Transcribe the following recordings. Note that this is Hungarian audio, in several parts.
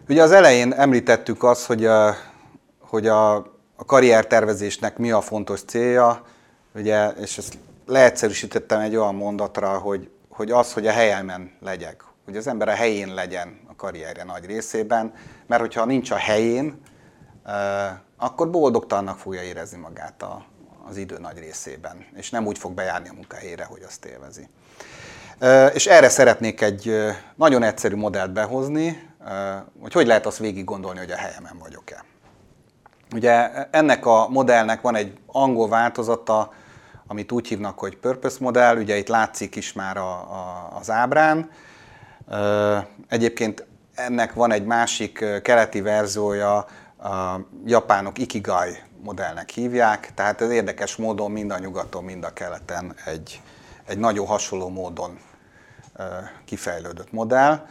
Ugye az elején említettük azt, hogy a karriertervezésnek mi a fontos célja, ugye, és ezt leegyszerűsítettem egy olyan mondatra, hogy az, hogy a helyemen legyek, hogy az ember a helyén legyen a karrierje nagy részében, mert hogyha nincs a helyén, akkor boldogtalannak fogja érezni magát az idő nagy részében, és nem úgy fog bejárni a munkahelyére, hogy azt élvezi. És erre szeretnék egy nagyon egyszerű modellt behozni, hogy lehet azt végig gondolni, hogy a helyemen vagyok-e. Ugye ennek a modellnek van egy angol változata, amit úgy hívnak, hogy purpose modell, ugye itt látszik is már az ábrán. Egyébként ennek van egy másik keleti verziója, a japánok ikigai modellnek hívják, tehát ez érdekes módon mind a nyugaton, mind a keleten egy nagyon hasonló módon kifejlődött modell.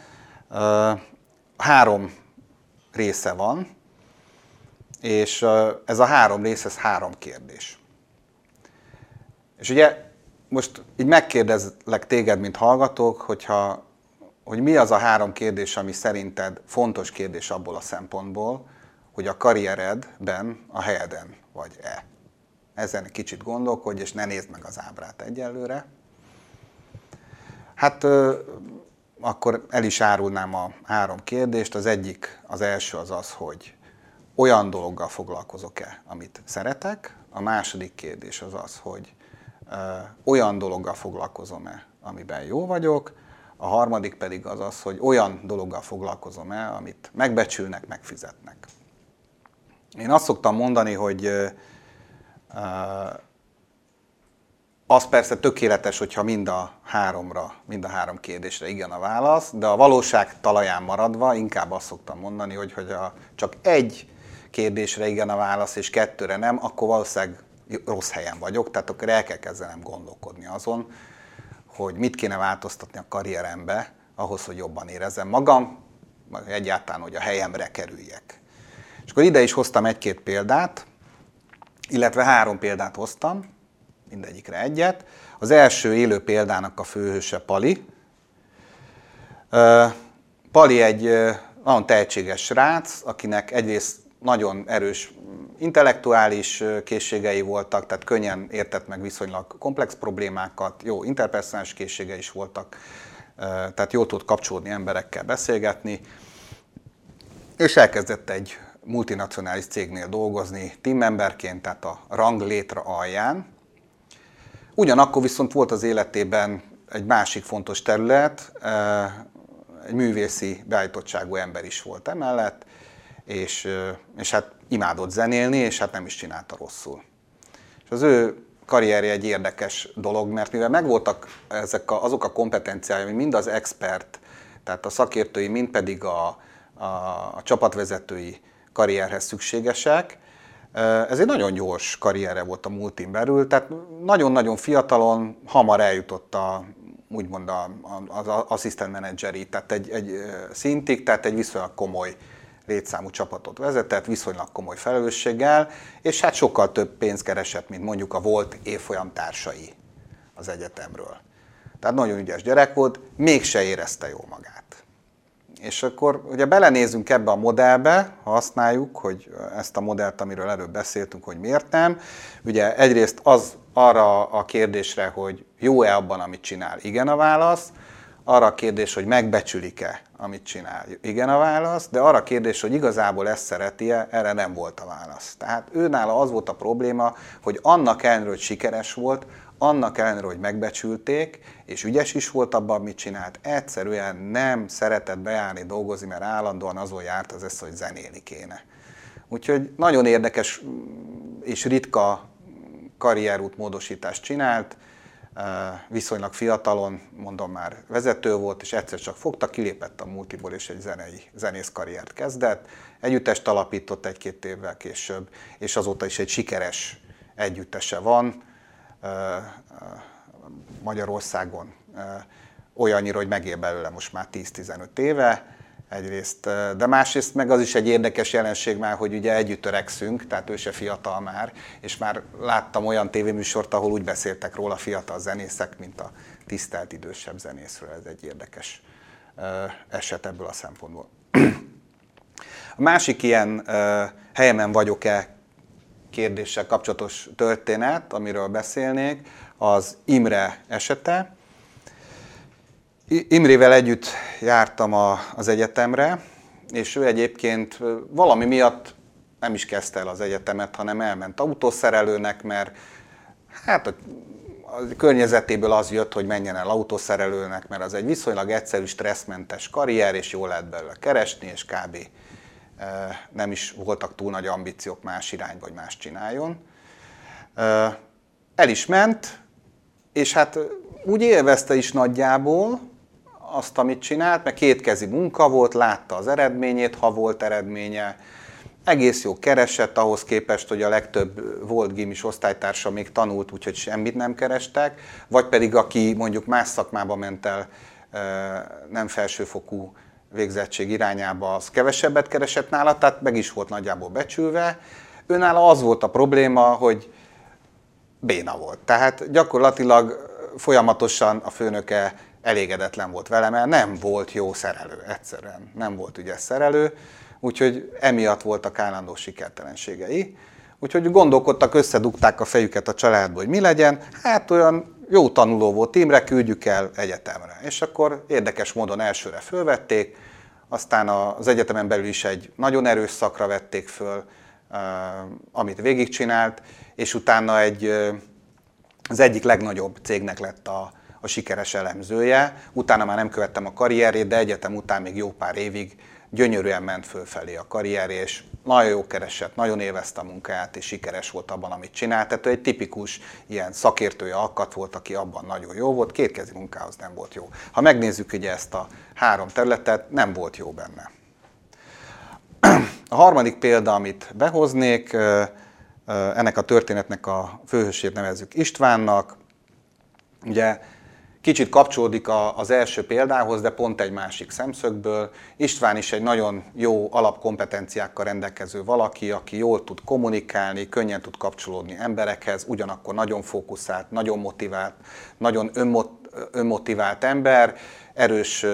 3 része van, és ez a 3 rész, ez 3 kérdés. És ugye most így megkérdezlek téged, mint hallgatók, hogy mi az a 3 kérdés, ami szerinted fontos kérdés abból a szempontból, hogy a karrieredben a helyeden vagy-e. Ezen egy kicsit gondolkodj, és ne nézd meg az ábrát egyelőre. Hát akkor el is árulnám a 3 kérdést. Az első az, hogy olyan dologgal foglalkozok-e, amit szeretek. A második kérdés az, hogy olyan dologgal foglalkozom-e, amiben jó vagyok. A harmadik pedig az, hogy olyan dologgal foglalkozom-e, amit megbecsülnek, megfizetnek. Én azt szoktam mondani, hogy az persze tökéletes, hogyha mind a 3 kérdésre igen a válasz, de a valóság talaján maradva inkább azt szoktam mondani, hogy csak egy kérdésre igen a válasz, és 2-re nem, akkor valószínűleg rossz helyen vagyok, tehát akkor el kell kezdenem gondolkodni azon, hogy mit kéne változtatni a karrierembe, ahhoz, hogy jobban érezzem magam, vagy egyáltalán, hogy a helyemre kerüljek. És akkor ide is hoztam 1-2 példát, illetve 3 példát hoztam, mindegyikre egyet. Az első élő példának a főhőse Pali. Pali egy nagyon tehetséges srác, akinek egyrészt nagyon erős intellektuális készségei voltak, tehát könnyen értett meg viszonylag komplex problémákat, jó interpersonális készségei is voltak, tehát jól tud kapcsolódni emberekkel, beszélgetni, és elkezdett egy multinacionális cégnél dolgozni teammemberként, tehát a ranglétre alján. Ugyanakkor viszont volt az életében egy másik fontos terület, egy művészi beállítottságú ember is volt emellett, és hát imádott zenélni, és hát nem is csinálta rosszul. És az ő karrierje egy érdekes dolog, mert mivel megvoltak azok a kompetenciái, mind az expert, tehát a szakértői, mind pedig a csapatvezetői karrierhez szükségesek, ez egy nagyon gyors karrierre volt a multin belül, tehát nagyon-nagyon fiatalon hamar eljutott úgymond az assistant manageri, tehát egy szintig, tehát egy viszonylag komoly létszámú csapatot vezetett, viszonylag komoly felelősséggel, és hát sokkal több pénzt keresett, mint mondjuk a volt évfolyam társai az egyetemről. Tehát nagyon ügyes gyerek volt, mégse érezte jól magát. És akkor ugye belenézünk ebbe a modellbe, ha használjuk, hogy ezt a modellt, amiről előbb beszéltünk, hogy miért nem. Ugye egyrészt az arra a kérdésre, hogy jó-e abban, amit csinál, igen a válasz. Arra a kérdés, hogy megbecsülik-e, amit csinál, igen a válasz. De arra a kérdés, hogy igazából ezt szereti-e, erre nem volt a válasz. Tehát őnála az volt a probléma, hogy annak ellenére, hogy sikeres volt, annak ellenére, hogy megbecsülték, és ügyes is volt abban, amit csinált, egyszerűen nem szeretett bejárni dolgozni, mert állandóan azon járt az esze, hogy zenélni kéne. Úgyhogy nagyon érdekes és ritka karrierútmódosítást csinált, viszonylag fiatalon, mondom már vezető volt, és egyszer csak fogta, kilépett a multiból, és egy zenész karriert kezdett. Együttest alapított 1-2 évvel később, és azóta is egy sikeres együttese van Magyarországon, olyannyira, hogy megél belőle most már 10-15 éve egyrészt, de másrészt meg az is egy érdekes jelenség már, hogy ugye együtt öregszünk, tehát ő se fiatal már, és már láttam olyan tévéműsort, ahol úgy beszéltek róla fiatal zenészek, mint a tisztelt idősebb zenészről. Ez egy érdekes eset ebből a szempontból. A másik ilyen helyemen vagyok-e kérdéssel kapcsolatos történet, amiről beszélnék, az Imre esete. Imrével együtt jártam az egyetemre, és ő egyébként valami miatt nem is kezdte el az egyetemet, hanem elment autószerelőnek, mert hát a környezetéből az jött, hogy menjen el autószerelőnek, mert az egy viszonylag egyszerű, stresszmentes karrier, és jól lehet belőle keresni, és kb. Nem is voltak túl nagy ambíciók más irányba, hogy más csináljon. El is ment, és hát úgy élvezte is nagyjából azt, amit csinált, mert kétkezi munka volt, látta az eredményét, ha volt eredménye, egész jó keresett ahhoz képest, hogy a legtöbb volt gimis osztálytársa még tanult, úgyhogy semmit nem kerestek, vagy pedig aki mondjuk más szakmába ment el, nem felsőfokú végzettség irányába, az kevesebbet keresett nála, tehát meg is volt nagyjából becsülve. Őnála az volt a probléma, hogy béna volt. Tehát gyakorlatilag folyamatosan a főnöke elégedetlen volt vele, mert nem volt jó szerelő, egyszerűen nem volt ügyes szerelő, úgyhogy emiatt voltak állandó sikertelenségei. Úgyhogy gondolkodtak, összedugták a fejüket a családba, hogy mi legyen. Hát olyan jó tanuló volt Imre, küldjük el egyetemre. És akkor érdekes módon elsőre fölvették, aztán az egyetemen belül is egy nagyon erős szakra vették föl, amit végigcsinált, és utána az egyik legnagyobb cégnek lett a sikeres elemzője. Utána már nem követtem a karrierjét, de egyetem után még jó pár évig gyönyörűen ment fölfelé a karrier, és nagyon jó keresett, nagyon élvezte a munkáját, és sikeres volt abban, amit csinált. Tehát ő egy tipikus ilyen szakértői alkat volt, aki abban nagyon jó volt, kétkezi munkához nem volt jó. Ha megnézzük ugye ezt a három területet, nem volt jó benne. A harmadik példa, amit behoznék, ennek a történetnek a főhősét nevezzük Istvánnak. Ugye kicsit kapcsolódik az első példához, de pont egy másik szemszögből. István is egy nagyon jó alapkompetenciákkal rendelkező valaki, aki jól tud kommunikálni, könnyen tud kapcsolódni emberekhez, ugyanakkor nagyon fókuszált, nagyon motivált, nagyon önmotivált ember, erős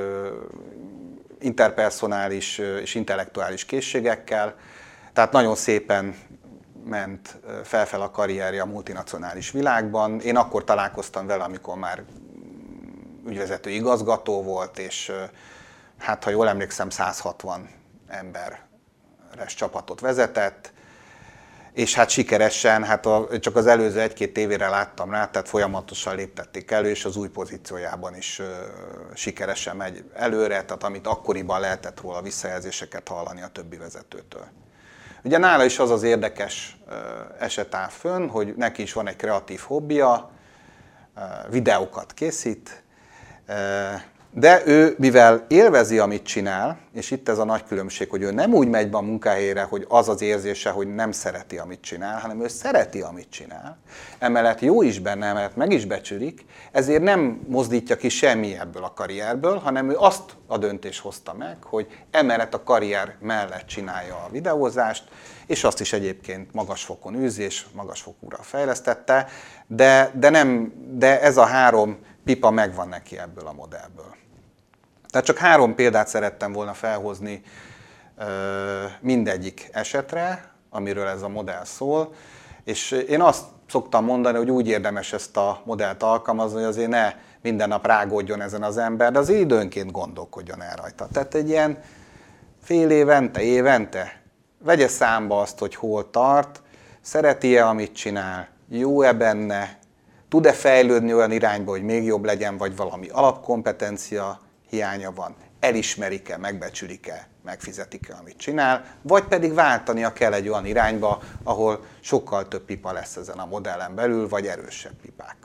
interpersonális és intellektuális készségekkel, tehát nagyon szépen ment felfel a karrierje a multinacionális világban. Én akkor találkoztam vele, amikor már ügyvezető igazgató volt, és hát ha jól emlékszem, 160 emberes csapatot vezetett, és hát sikeresen, hát csak az előző egy-két évére láttam rá, tehát folyamatosan léptették elő, és az új pozíciójában is sikeresen megy előre, tehát amit akkoriban lehetett róla visszajelzéseket hallani a többi vezetőtől. Ugye nála is az az érdekes eset áll fönn, hogy neki is van egy kreatív hobbija, videókat készít, de ő, mivel élvezi, amit csinál, és itt ez a nagy különbség, hogy ő nem úgy megy be a munkahelyére, hogy az az érzése, hogy nem szereti, amit csinál, hanem ő szereti, amit csinál. Emellett jó is benne, emellett meg is becsülik, ezért nem mozdítja ki semmi ebből a karrierből, hanem ő azt a döntést hozta meg, hogy emellett a karrier mellett csinálja a videózást, és azt is egyébként magas fokon űzi, és magas fokúra fejlesztette, de ez a három pipa megvan neki ebből a modellből. Tehát csak három példát szerettem volna felhozni mindegyik esetre, amiről ez a modell szól, és én azt szoktam mondani, hogy úgy érdemes ezt a modellt alkalmazni, hogy azért ne minden nap rágódjon ezen az ember, de azért időnként gondolkodjon el rajta. Tehát egy ilyen fél évente vegye számba azt, hogy hol tart, szereti-e, amit csinál, jó-e benne, tud-e fejlődni olyan irányba, hogy még jobb legyen, vagy valami alapkompetencia hiánya van, elismerik-e, megbecsülik-e, megfizetik-e, amit csinál, vagy pedig váltania kell egy olyan irányba, ahol sokkal több pipa lesz ezen a modellen belül, vagy erősebb pipák.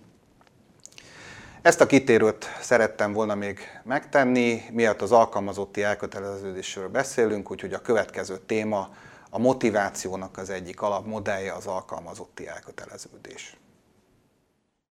Ezt a kitérőt szerettem volna még megtenni, miatt az alkalmazotti elköteleződésről beszélünk, úgyhogy a következő téma a motivációnak az egyik alapmodellje az alkalmazotti elköteleződés.